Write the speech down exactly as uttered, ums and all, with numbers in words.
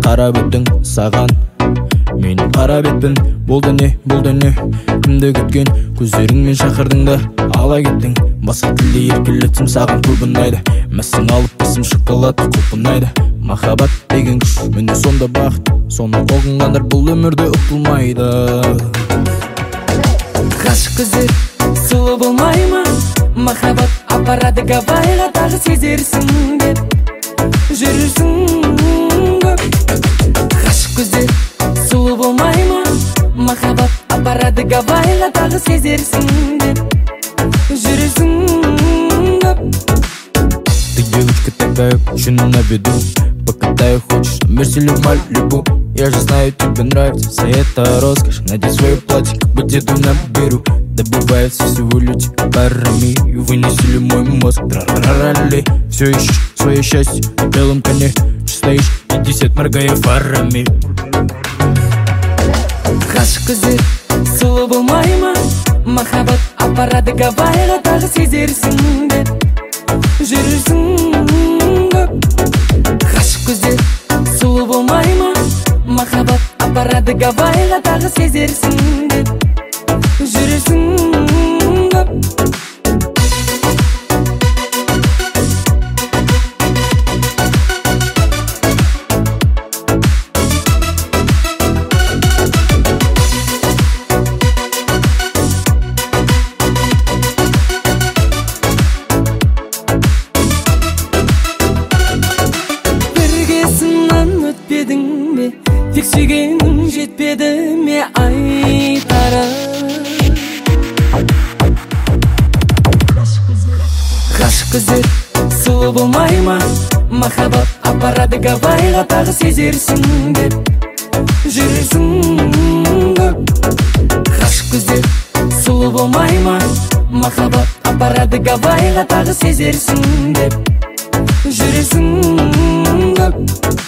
карап өттүң саган. Менин кара бетпен, бул да не, бул да не, кимди күткөн көздөрүңмен шакырдың да ала кеттиң. Башка тилде эркелетсем саган кулбунайды, мәссең алып басым шоколад кулпунайды. Махаббат деген күш, менде сонда бакыт, сону огунгандар бул өмүрдө утулмайды. Гашык көздөр сулуу болмайбы? Махаббат апарады Гавайга, дагы сезерсиң деп жүрүрсүң көп. Гашык көздөр сулуу болмайбы? Махаббат апарады Гавайга, дагы сезерсиң деп жүрүрсүң көп. Ты девочка такая, очень на виду. Покатай хочешь, мерсили Малибу. Я же знаю, тебе нравится вся эта роскошь. Надень свое платье, как бы деду на беру. Добывается всего лишь парами. И вынесли мой мозг, трарарали. Все ищешь свое счастье на белом коне. Стоишь пятьдесят, моргая фарами. Гашык көздөр сулуу болмайбы? Махаббат апарады Гавайга, дагы сезерсиң деп жүрүрсүң көп. Гашык көздөр сулуу болмайбы? Махаббат апарады Гавайга, дагы сезерсиң деп жүрүрсүң көп. Тек сүйгенің жетпеді ме айтарым? Гашык көздөр сулуу болмайбы? Махаббат апарады Гавайга, дагы сезерсиң деп жүрүрсүң көп. Гашык көздөр сулуу болмайбы? Махаббат апарады Гавайга, дагы сезерсиң деп жүрүрсүң көп.